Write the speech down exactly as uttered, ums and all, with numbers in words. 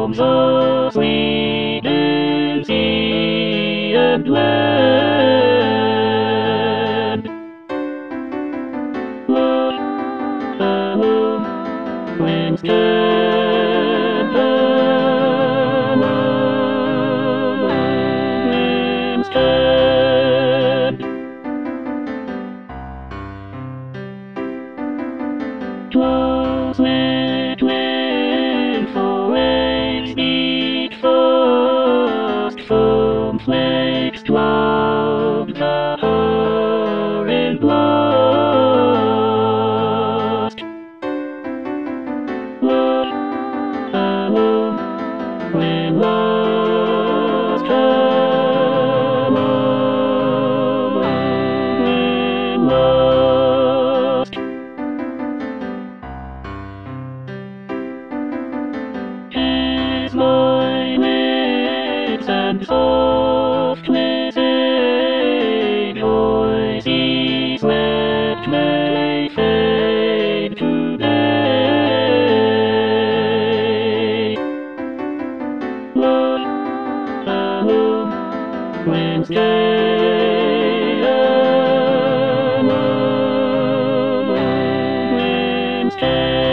Homes of sweet and sea and land. What a home when stand alone, when stand. 'Twas wet, wet, for waves beat fast, foam flakes throbbed the horrid blast. What a home when lost, come home when lost. 'Tis my wits and soft whispered voices left may fade today. What a home when stay alone, when stay.